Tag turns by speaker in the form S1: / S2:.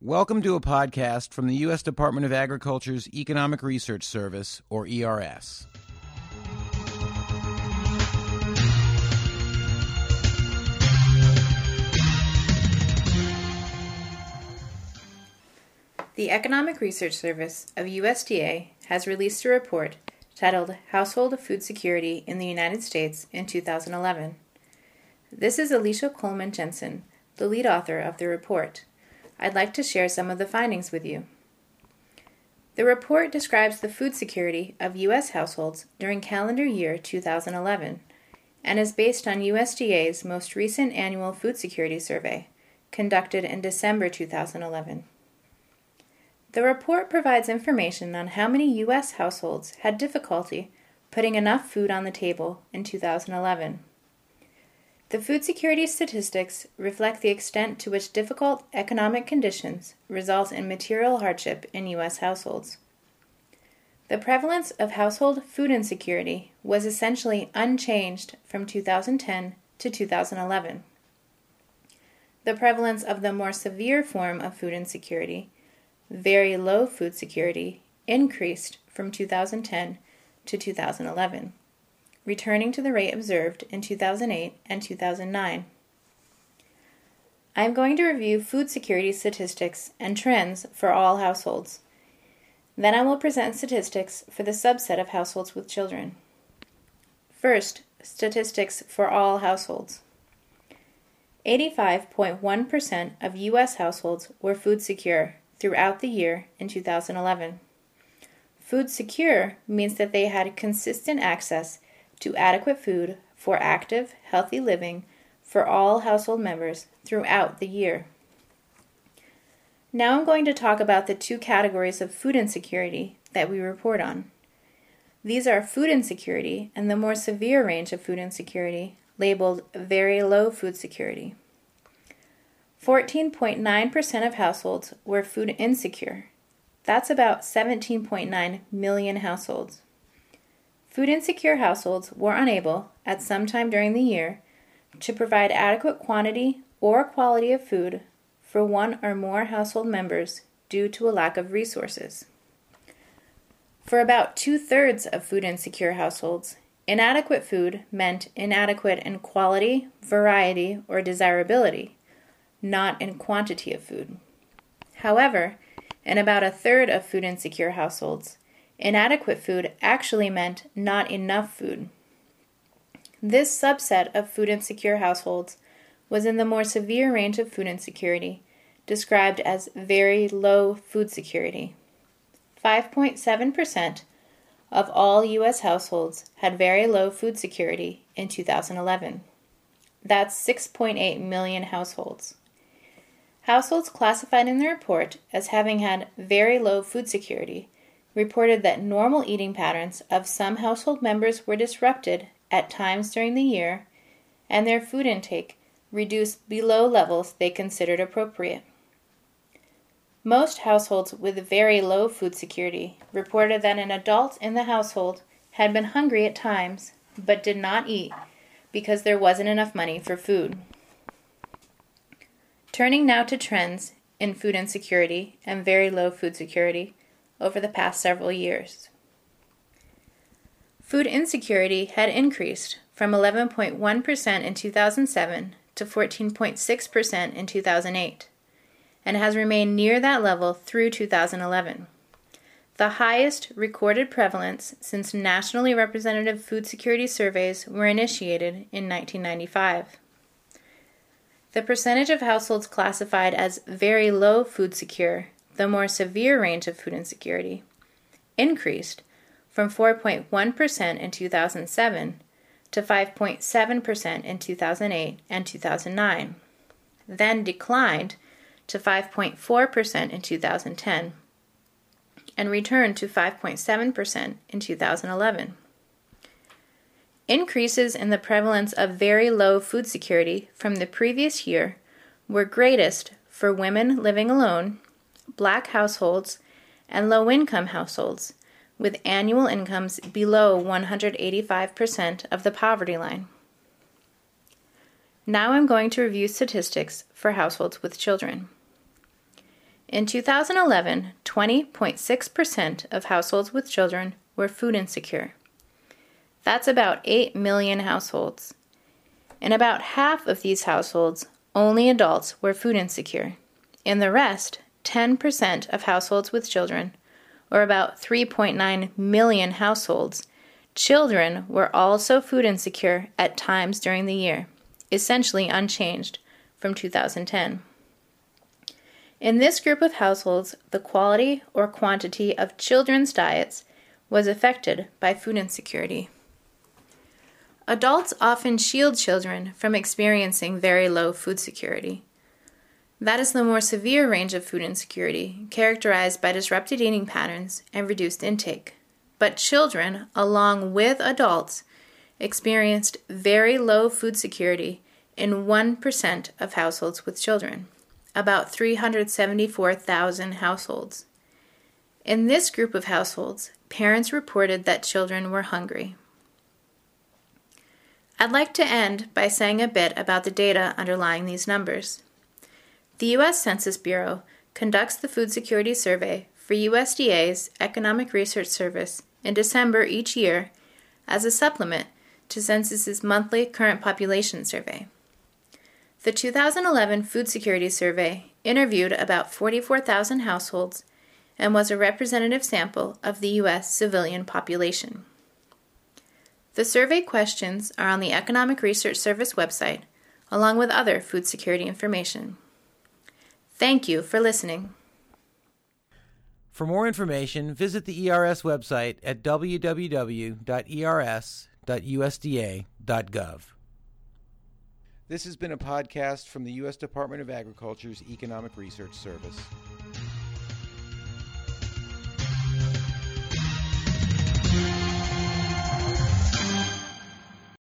S1: Welcome to a podcast from the U.S. Department of Agriculture's Economic Research Service, or ERS.
S2: The Economic Research Service of USDA has released a report titled Household Food Security in the United States in 2011. This is Alicia Coleman Jensen, the lead author of the report. I'd like to share some of the findings with you. The report describes the food security of U.S. households during calendar year 2011 and is based on USDA's most recent annual food security survey, conducted in December 2011. The report provides information on how many U.S. households had difficulty putting enough food on the table in 2011. The food security statistics reflect the extent to which difficult economic conditions result in material hardship in U.S. households. The prevalence of household food insecurity was essentially unchanged from 2010 to 2011. The prevalence of the more severe form of food insecurity, very low food security, increased from 2010 to 2011. Returning to the rate observed in 2008 and 2009. I am going to review food security statistics and trends for all households. Then I will present statistics for the subset of households with children. First, statistics for all households. 85.1% of U.S. households were food secure throughout the year in 2011. Food secure means that they had consistent access to adequate food for active, healthy living for all household members throughout the year. Now I'm going to talk about the two categories of food insecurity that we report on. These are food insecurity and the more severe range of food insecurity, labeled very low food security. 14.9% of households were food insecure. That's about 17.9 million households. Food insecure households were unable, at some time during the year, to provide adequate quantity or quality of food for one or more household members due to a lack of resources. For about 2/3 of food insecure households, inadequate food meant inadequate in quality, variety, or desirability, not in quantity of food. However, in about 1/3 of food insecure households, inadequate food actually meant not enough food. This subset of food insecure households was in the more severe range of food insecurity, described as very low food security. 5.7% of all U.S. households had very low food security in 2011. That's 6.8 million households. Households classified in the report as having had very low food security reported that normal eating patterns of some household members were disrupted at times during the year, and their food intake reduced below levels they considered appropriate. Most households with very low food security reported that an adult in the household had been hungry at times, but did not eat because there wasn't enough money for food. Turning now to trends in food insecurity and very low food security over the past several years. Food insecurity had increased from 11.1% in 2007 to 14.6% in 2008, and has remained near that level through 2011, the highest recorded prevalence since nationally representative food security surveys were initiated in 1995. The percentage of households classified as very low food secure, the more severe range of food insecurity, increased from 4.1% in 2007 to 5.7% in 2008 and 2009, then declined to 5.4% in 2010, and returned to 5.7% in 2011. Increases in the prevalence of very low food security from the previous year were greatest for women living alone, Black households, and low-income households with annual incomes below 185% of the poverty line. Now I'm going to review statistics for households with children. In 2011, 20.6% of households with children were food insecure. That's about 8 million households. In about half of these households, only adults were food insecure. In the rest, 10% of households with children, or about 3.9 million households, children were also food insecure at times during the year, essentially unchanged from 2010. In this group of households, the quality or quantity of children's diets was affected by food insecurity. Adults often shield children from experiencing very low food security. That is the more severe range of food insecurity, characterized by disrupted eating patterns and reduced intake. But children, along with adults, experienced very low food security in 1% of households with children, about 374,000 households. In this group of households, parents reported that children were hungry. I'd like to end by saying a bit about the data underlying these numbers. The U.S. Census Bureau conducts the Food Security Survey for USDA's Economic Research Service in December each year as a supplement to Census's monthly current population survey. The 2011 Food Security Survey interviewed about 44,000 households and was a representative sample of the U.S. civilian population. The survey questions are on the Economic Research Service website, along with other food security information. Thank you for listening.
S1: For more information, visit the ERS website at www.ers.usda.gov. This has been a podcast from the U.S. Department of Agriculture's Economic Research Service.